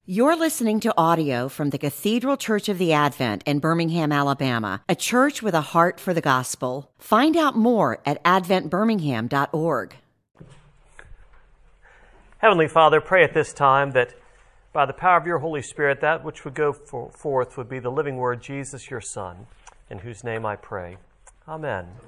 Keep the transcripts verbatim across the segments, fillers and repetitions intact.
You're listening to audio from the Cathedral Church of the Advent in Birmingham, Alabama, a church with a heart for the gospel. Find out more at advent birmingham dot org. Heavenly Father, pray at this time that by the power of your Holy Spirit, that which would go for, forth would be the living word, Jesus, your Son, in whose name I pray. Amen. Amen.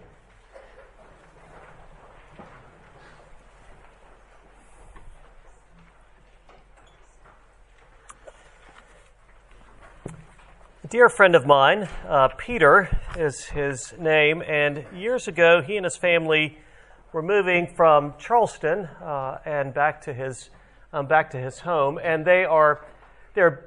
A dear friend of mine, uh, Peter is his name, and years ago he and his family were moving from Charleston uh, and back to his um, back to his home, and they are they're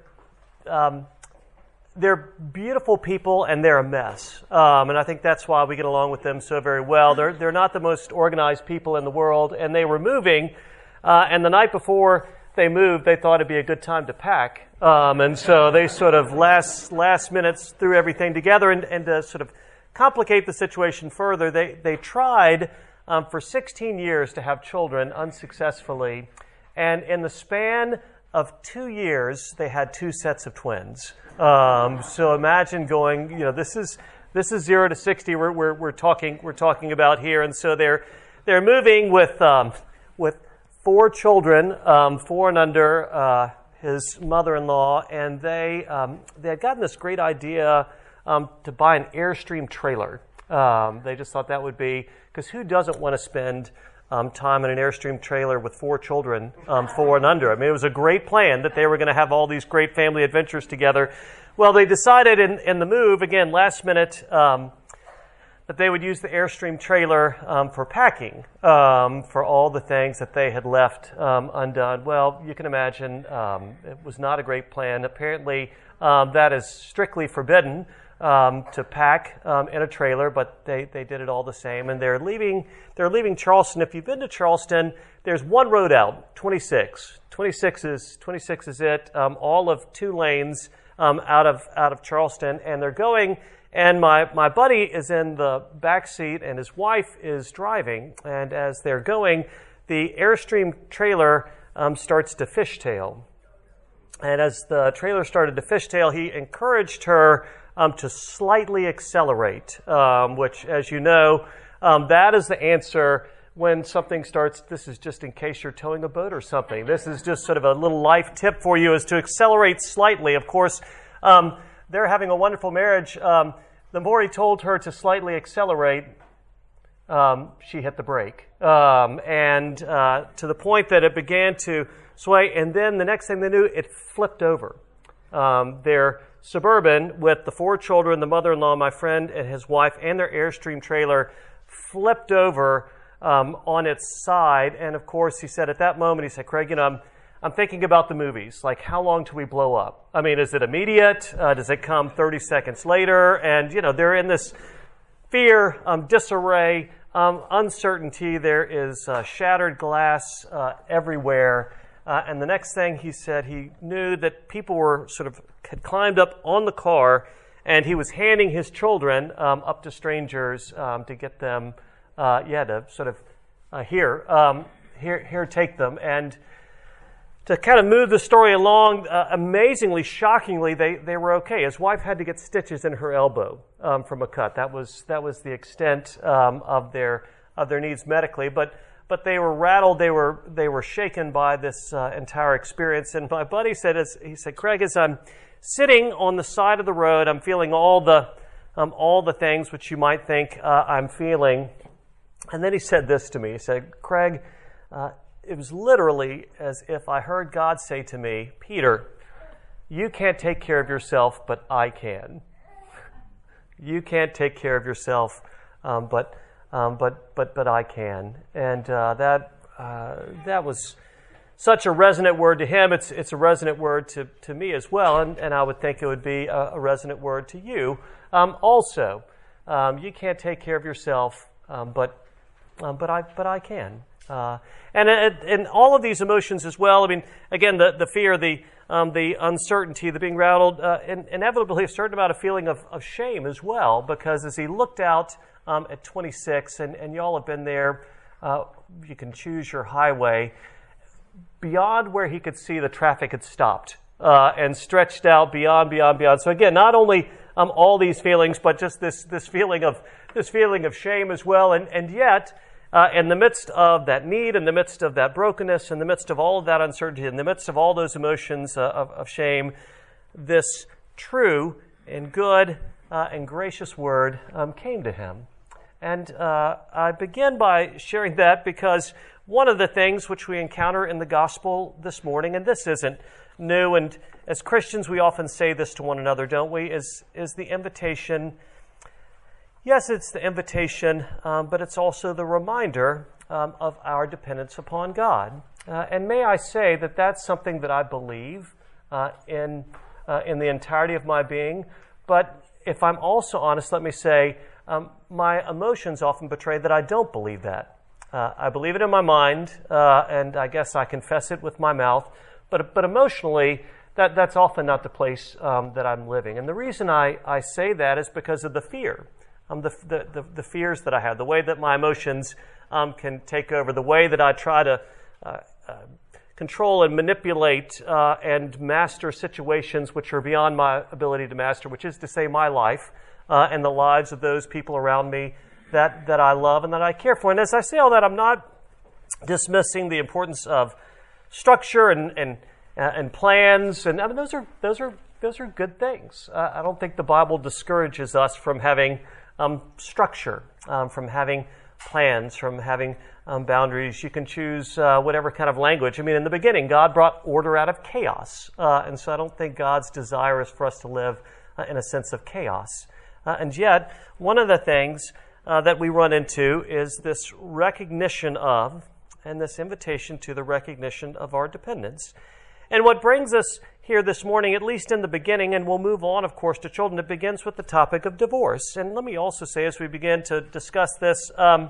um, they're beautiful people, and they're a mess, um, and I think that's why we get along with them so very well. They're they're not the most organized people in the world, and they were moving, uh, and the night before they moved, they thought it'd be a good time to pack. Um, and so they sort of last last minutes threw everything together, and, and to sort of complicate the situation further, they, they tried um, for sixteen years to have children unsuccessfully. And in the span of two years, they had two sets of twins. Um, so imagine going, you know, this is this is zero to sixty we're we're, we're talking we're talking about here. And so they're they're moving with um, with four children, um, four and under. Uh, his mother-in-law, and they um, they had gotten this great idea um, to buy an Airstream trailer. Um, they just thought that would be, because who doesn't want to spend um, time in an Airstream trailer with four children, um, four and under? I mean, it was a great plan that they were going to have all these great family adventures together. Well, they decided in, in the move, again, last minute, um, that they would use the Airstream trailer um, for packing, um, for all the things that they had left um, undone. Well, you can imagine um, it was not a great plan. Apparently, um, that is strictly forbidden um, to pack um, in a trailer, but they, they did it all the same. And they're leaving they're leaving Charleston. If you've been to Charleston, there's one road out, twenty-six. twenty-six is twenty-six is it. Um, all of two lanes um, out of out of Charleston, and they're going. And my, my buddy is in the back seat, and his wife is driving. And as they're going, the Airstream trailer um, starts to fishtail. And as the trailer started to fishtail, he encouraged her um, to slightly accelerate, um, which, as you know, um, that is the answer when something starts. This is just in case you're towing a boat or something. This is just sort of a little life tip for you, is to accelerate slightly. Of course, um, they're having a wonderful marriage. Um, the more he told her to slightly accelerate, um, she hit the brake. Um, and uh, to the point that it began to sway. And then the next thing they knew, it flipped over. Um, their Suburban with the four children, the mother-in-law, my friend, and his wife, and their Airstream trailer flipped over um, on its side. And of course, he said at that moment, he said, Craig, you know, I'm I'm thinking about the movies, like how long till we blow up? I mean, is it immediate? Uh, does it come thirty seconds later? And, you know, they're in this fear, um, disarray, um, uncertainty. There is uh, shattered glass uh, everywhere. Uh, and the next thing he said, he knew that people were sort of, had climbed up on the car, and he was handing his children um, up to strangers um, to get them, uh, yeah, to sort of, uh, here, um, here, here, take them. And to kind of move the story along, uh, amazingly, shockingly, they, they were okay. His wife had to get stitches in her elbow um, from a cut. That was that was the extent um, of their of their needs medically. But but they were rattled. They were they were shaken by this uh, entire experience. And my buddy said, as he said, Craig, as I'm sitting on the side of the road, I'm feeling all the um, all the things which you might think uh, I'm feeling. And then he said this to me. He said, Craig. Uh, It was literally as if I heard God say to me, Peter, you can't take care of yourself, but I can. You can't take care of yourself, um, but um, but but but I can. And uh, that uh, that was such a resonant word to him. It's it's a resonant word to, to me as well, and, and I would think it would be a, a resonant word to you um, also. Um, you can't take care of yourself, um, but um, but I but I can. Uh, and and all of these emotions as well. I mean, again, the, the fear, the um, the uncertainty, the being rattled, uh, and inevitably a certain amount of feeling of, of shame as well, because as he looked out um, at twenty-six, and, and y'all have been there, uh, you can choose your highway. beyond where he could see the traffic had stopped uh, and stretched out beyond, beyond, beyond. So again, not only um, all these feelings, but just this this feeling of this feeling of shame as well. And and yet, uh, in the midst of that need, in the midst of that brokenness, in the midst of all of that uncertainty, in the midst of all those emotions uh, of, of shame, this true and good uh, and gracious word um, came to him. And uh, I begin by sharing that because one of the things which we encounter in the gospel this morning, and this isn't new, and as Christians we often say this to one another, don't we, is, is the invitation. Yes, it's the invitation, um, but it's also the reminder um, of our dependence upon God. Uh, and may I say that that's something that I believe uh, in, uh, in the entirety of my being. But if I'm also honest, let me say, um, my emotions often betray that I don't believe that. Uh, I believe it in my mind, uh, and I guess I confess it with my mouth. But but emotionally, that, that's often not the place um, that I'm living. And the reason I, I say that is because of the fear, um, the, the, the, the fears that I have, the way that my emotions um, can take over, the way that I try to uh, uh, control and manipulate uh, and master situations which are beyond my ability to master, which is to say my life uh, and the lives of those people around me that, that I love and that I care for. And as I say all that, I'm not dismissing the importance of structure and and, uh, and plans, and I mean those are those are those are good things. Uh, I don't think the Bible discourages us from having um, structure, um, from having plans, from having um, boundaries. You can choose uh, whatever kind of language. I mean, in the beginning, God brought order out of chaos, uh, and so I don't think God's desire is for us to live uh, in a sense of chaos. Uh, and yet, one of the things uh, that we run into is this recognition of, and this invitation to the recognition of our dependence. And what brings us here this morning, at least in the beginning, and we'll move on, of course, to children, it begins with the topic of divorce. And let me also say, as we begin to discuss this, um,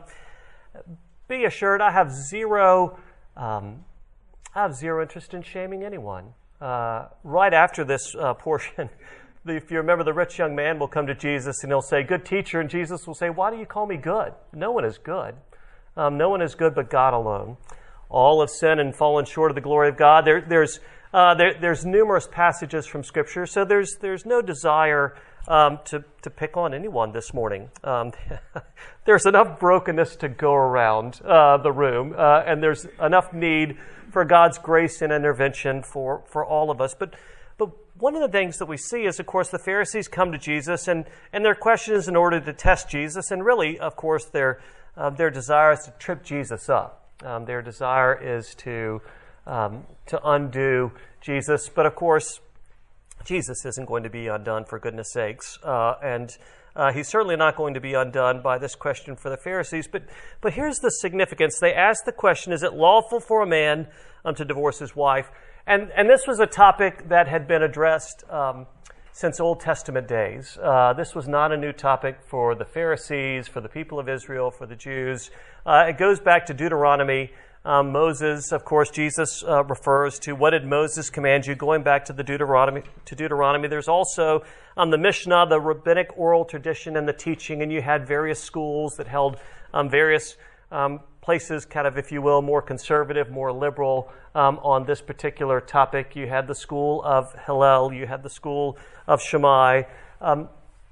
be assured I have zero, um, I have zero interest in shaming anyone. Uh, right after this uh, portion, if you remember, the rich young man will come to Jesus and he'll say, "Good teacher," and Jesus will say, "Why do you call me good? No one is good. Um, no one is good but God alone. All have sinned and fallen short of the glory of God." There, there's uh, there, there's numerous passages from Scripture, so there's there's no desire um, to to pick on anyone this morning. Um, there's enough brokenness to go around uh, the room, uh, and there's enough need for God's grace and intervention for, for all of us. But but one of the things that we see is, of course, the Pharisees come to Jesus, and and their question is in order to test Jesus, and really, of course, their Uh, their desire is to trip Jesus up. Um, their desire is to um, to undo Jesus. But of course, Jesus isn't going to be undone, for goodness sakes. Uh, and uh, he's certainly not going to be undone by this question for the Pharisees. But but here's the significance. They asked the question, is it lawful for a man um, to divorce his wife? And, and this was a topic that had been addressed um, since Old Testament days. Uh, this was not a new topic for the Pharisees, for the people of Israel, for the Jews. Uh, it goes back to Deuteronomy. Um, Moses, of course, Jesus uh, refers to what did Moses command you, going back to the Deuteronomy. To Deuteronomy, there's also um, the Mishnah, the rabbinic oral tradition and the teaching, and you had various schools that held um, various um, places, kind of, if you will, more conservative, more liberal um, on this particular topic. You had the school of Hillel, you had the school of Shammai. Um,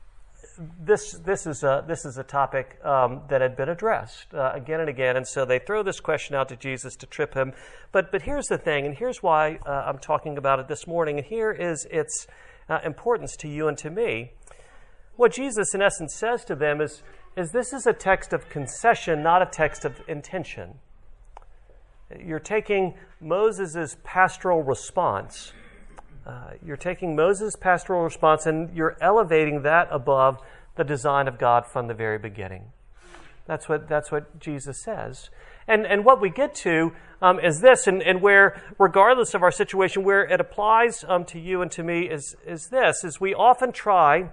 this this is a this is a topic um, that had been addressed uh, again and again, and so they throw this question out to Jesus to trip him. But but here's the thing, and here's why uh, I'm talking about it this morning, and here is its uh, importance to you and to me. What Jesus, in essence, says to them is, is this is a text of concession, not a text of intention. You're taking Moses' pastoral response. Uh, you're taking Moses' pastoral response and you're elevating that above the design of God from the very beginning. That's what that's what Jesus says. And and what we get to um, is this, and, and where, regardless of our situation, where it applies um, to you and to me is, is this, is we often try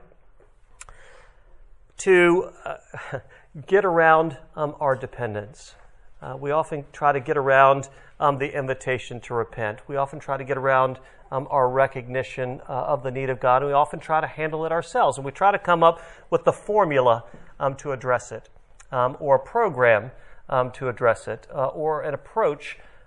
to uh, get around um, our dependence. Uh, we often try to get around um, the invitation to repent. We often try to get around um, our recognition uh, of the need of God, and we often try to handle it ourselves. And we try to come up with the formula um, to address it, um, or a program um, to address it, uh, or an approach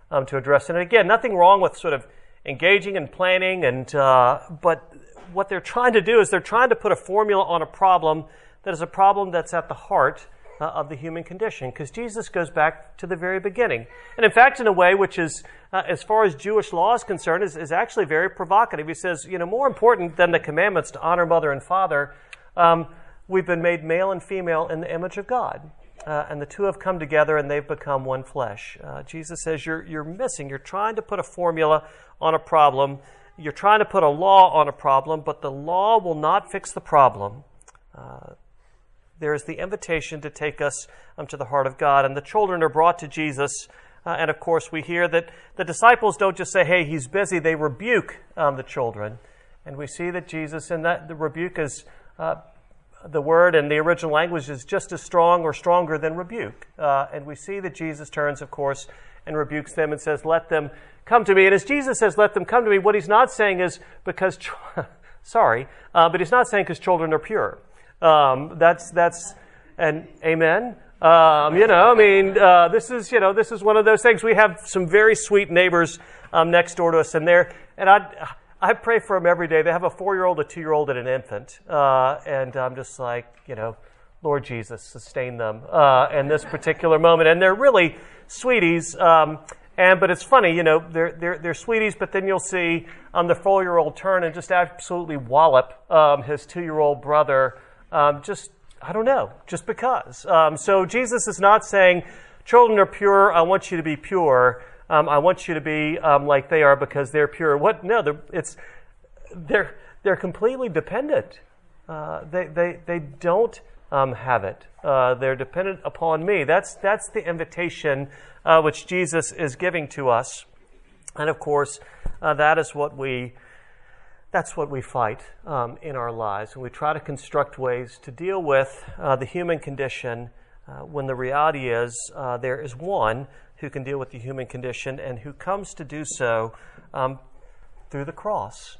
um, to address it. And again, nothing wrong with sort of engaging and planning, and uh, but what they're trying to do is they're trying to put a formula on a problem that is a problem that's at the heart uh, of the human condition, because Jesus goes back to the very beginning. And in fact, in a way which is, uh, as far as Jewish law is concerned, is, is actually very provocative. He says, you know, more important than the commandments to honor mother and father, um, we've been made male and female in the image of God. Uh, and the two have come together and they've become one flesh. Uh, Jesus says you're, you're missing. You're trying to put a formula on a problem. You're trying to put a law on a problem, but the law will not fix the problem. Uh, there is the invitation to take us um, to the heart of God. And the children are brought to Jesus. Uh, and of course, we hear that the disciples don't just say, hey, he's busy. They rebuke um, the children. And we see that Jesus, in that the rebuke is, uh, the word in the original language is just as strong or stronger than rebuke. Uh, and we see that Jesus turns, of course, and rebukes them and says, let them come to me. And as Jesus says, let them come to me, what he's not saying is because, ch- sorry, uh, but he's not saying because children are pure. Um, that's, that's, and amen. Um, you know, I mean, uh, this is, you know, this is one of those things. We have some very sweet neighbors um, next door to us, and they're, and I, I pray for them every day. They have a four-year-old, a two-year-old, and an infant. Uh, and I'm just like, you know, Lord Jesus, sustain them uh, in this particular moment. And they're really sweeties. Um, and but it's funny, you know, they're they're they're sweeties. But then you'll see um, the four-year-old turn and just absolutely wallop um, his two-year-old brother. Um, just I don't know, just because. Um, so Jesus is not saying, children are pure. I want you to be pure. Um, I want you to be um, like they are because they're pure. What? No, they're, it's they're they're completely dependent. Uh, they they they don't um, have it. Uh, they're dependent upon me. That's that's the invitation uh, which Jesus is giving to us, and of course, uh, that is what we that's what we fight um, in our lives, and we try to construct ways to deal with uh, the human condition. Uh, when the reality is uh, there is one who can deal with the human condition and who comes to do so um, through the cross,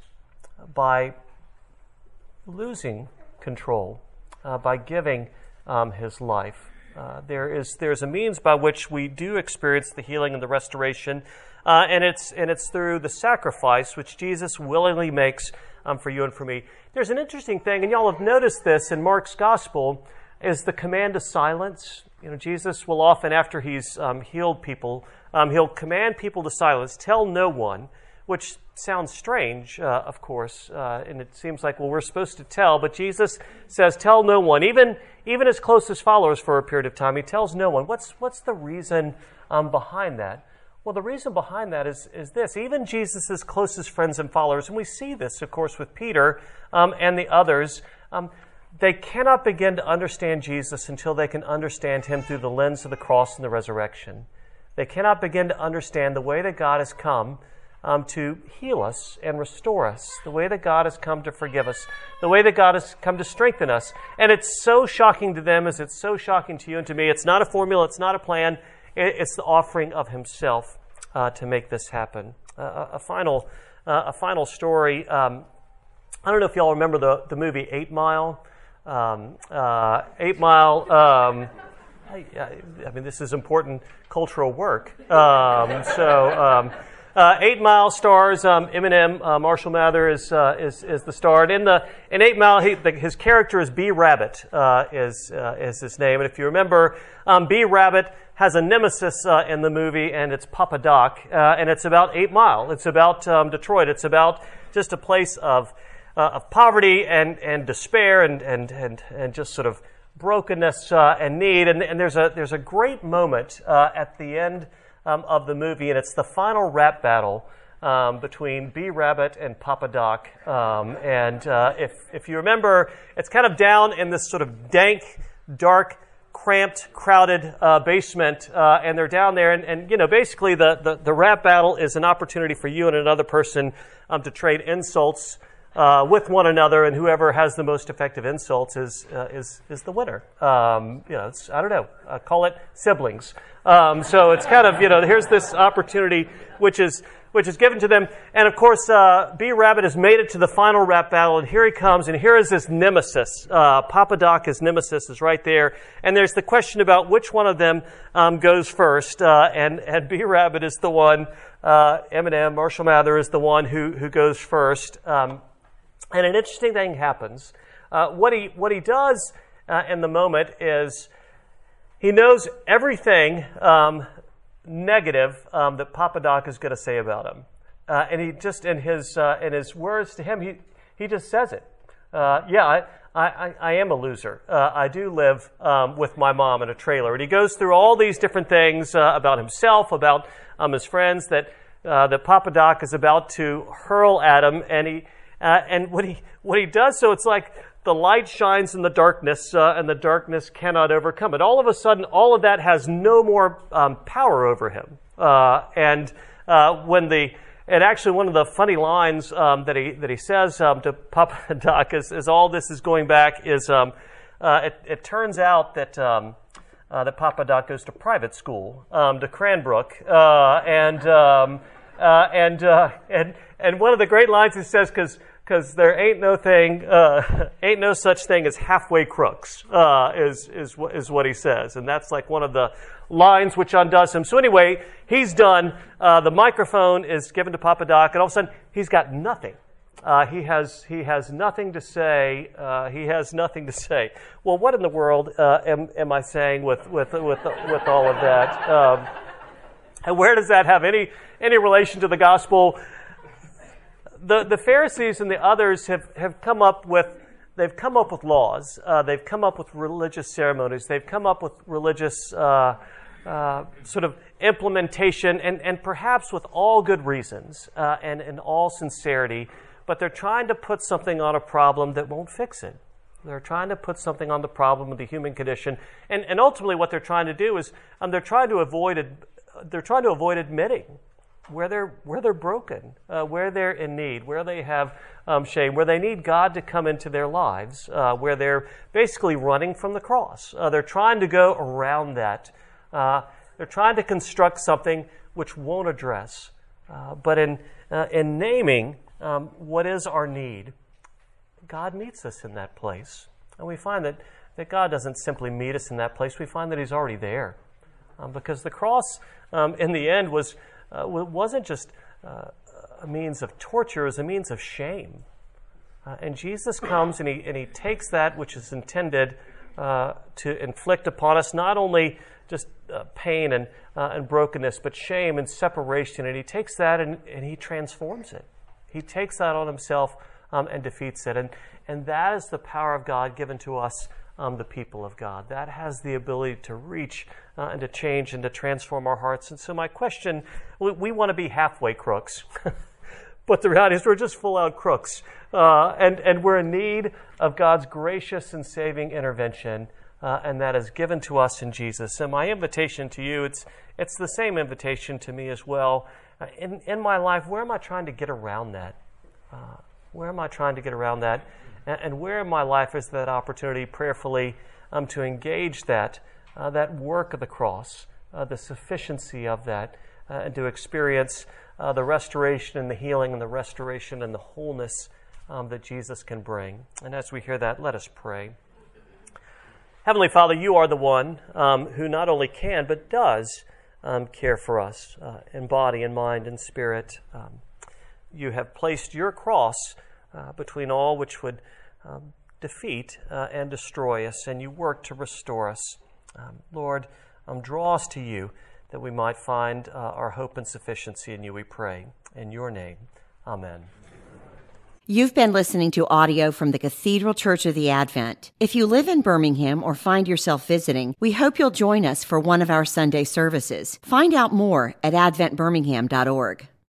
by losing control, uh, by giving um, his life. Uh, there is there's a means by which we do experience the healing and the restoration, uh, and it's and it's through the sacrifice which Jesus willingly makes um, for you and for me. There's an interesting thing, and y'all have noticed this in Mark's gospel, is the command to silence. You know, Jesus will often, after he's um, healed people, um, he'll command people to silence, tell no one, which sounds strange, uh, of course, uh, and it seems like, well, we're supposed to tell, but Jesus says, tell no one, even even his closest followers for a period of time. He tells no one. What's what's the reason um, behind that? Well, the reason behind that is, is this. Even Jesus' closest friends and followers, and we see this, of course, with Peter um, and the others, um, they cannot begin to understand Jesus until they can understand him through the lens of the cross and the resurrection. They cannot begin to understand the way that God has come um, to heal us and restore us, the way that God has come to forgive us, the way that God has come to strengthen us. And it's so shocking to them as it's so shocking to you and to me. It's not a formula. It's not a plan. It's the offering of himself uh, to make this happen. Uh, a final uh, a final story. Um, I don't know if y'all remember the, the movie Eight Mile. Um, uh, Eight Mile, um, I, I mean, this is important cultural work. Um, so, um, uh, Eight Mile stars um, Eminem. Uh, Marshall Mather is, uh, is is the star. And in the in Eight Mile, he, the, his character is B Rabbit. Uh, is uh, is his name? And if you remember, um, B Rabbit has a nemesis uh, in the movie, and it's Papa Doc. Uh, and it's about Eight Mile. It's about um, Detroit. It's about just a place of Uh, of poverty and, and despair and, and, and, and just sort of brokenness uh, and need. And, and there's a there's a great moment uh, at the end um, of the movie, and it's the final rap battle um, between B Rabbit and Papa Doc. Um, and uh, if if you remember, it's kind of down in this sort of dank, dark, cramped, crowded uh, basement, uh, and they're down there. And, and you know, basically the, the, the rap battle is an opportunity for you and another person um, to trade insults Uh, with one another, and whoever has the most effective insults is uh, is is the winner. Um, you know, it's, I don't know. Uh, call it siblings. Um, so it's kind of, you know, here's this opportunity which is which is given to them. And of course, uh, B. Rabbit has made it to the final rap battle, and here he comes, and here is his nemesis. Uh, Papa Doc, his nemesis, is right there. And there's the question about which one of them um, goes first. Uh, and, and B. Rabbit is the one, uh, Eminem, Marshall Mather is the one who, who goes first. Um, and an interesting thing happens. Uh, what he what he does uh, in the moment is he knows everything um, negative um, that Papa Doc is going to say about him, uh, and he just in his uh, in his words to him, he he just says it. Uh, yeah, I, I I am a loser. Uh, I do live um, with my mom in a trailer, and he goes through all these different things uh, about himself, about um, his friends that uh, that Papa Doc is about to hurl at him, and he uh, and what he what he does, so it's like the light shines in the darkness, uh, and the darkness cannot overcome it. All of a sudden, all of that has no more um, power over him. Uh, and uh, when the and actually one of the funny lines um, that he that he says um, to Papa Doc is, is all this is going back is um, uh, it, it turns out that um, uh, that Papa Doc goes to private school um, to Cranbrook, uh, and um, uh, and uh, and and one of the great lines he says because. Because there ain't no thing, uh, ain't no such thing as halfway crooks, uh, is is is what he says, and that's like one of the lines which undoes him. So anyway, he's done. Uh, the microphone is given to Papa Doc, and all of a sudden he's got nothing. Uh, he has he has nothing to say. Uh, he has nothing to say. Well, what in the world uh, am am I saying with with with with all of that? Um, and where does that have any any relation to the gospel? The, the Pharisees and the others have, have come up with, they've come up with laws. Uh, they've come up with religious ceremonies. They've come up with religious uh, uh, sort of implementation, and, and perhaps with all good reasons uh, and in all sincerity. But they're trying to put something on a problem that won't fix it. They're trying to put something on the problem of the human condition, and, and ultimately what they're trying to do is um, they're trying to avoid it, they're trying to avoid admitting where they're where they're broken, uh, where they're in need, where they have um, shame, where they need God to come into their lives, uh, where they're basically running from the cross. Uh, they're trying to go around that. Uh, they're trying to construct something which won't address. Uh, but in uh, in naming um, what is our need, God meets us in that place, and we find that that God doesn't simply meet us in that place. We find that He's already there, um, because the cross, um, in the end, was. Uh, wasn't just uh, a means of torture, it was a means of shame. Uh, and Jesus comes and he, and he takes that which is intended uh, to inflict upon us not only just uh, pain and, uh, and brokenness, but shame and separation. And he takes that and, and he transforms it. He takes that on himself um, and defeats it. And, and that is the power of God given to us, Um, the people of God. That has the ability to reach uh, and to change and to transform our hearts. And so my question, we, we want to be halfway crooks, but the reality is we're just full-out crooks. Uh, and, and we're in need of God's gracious and saving intervention, uh, and that is given to us in Jesus. And my invitation to you, it's it's the same invitation to me as well. Uh, in, in my life, where am I trying to get around that? Uh, where am I trying to get around that? And where in my life is that opportunity prayerfully um, to engage that, uh, that work of the cross, uh, the sufficiency of that, uh, and to experience uh, the restoration and the healing and the restoration and the wholeness um, that Jesus can bring. And as we hear that, let us pray. Heavenly Father, you are the one um, who not only can, but does um, care for us uh, in body and mind and spirit. Um, you have placed your cross uh, between all which would Um, defeat uh, and destroy us, and you work to restore us. Um, Lord, um, draw us to you that we might find uh, our hope and sufficiency in you, we pray. In your name, amen. You've been listening to audio from the Cathedral Church of the Advent. If you live in Birmingham or find yourself visiting, we hope you'll join us for one of our Sunday services. Find out more at advent birmingham dot org.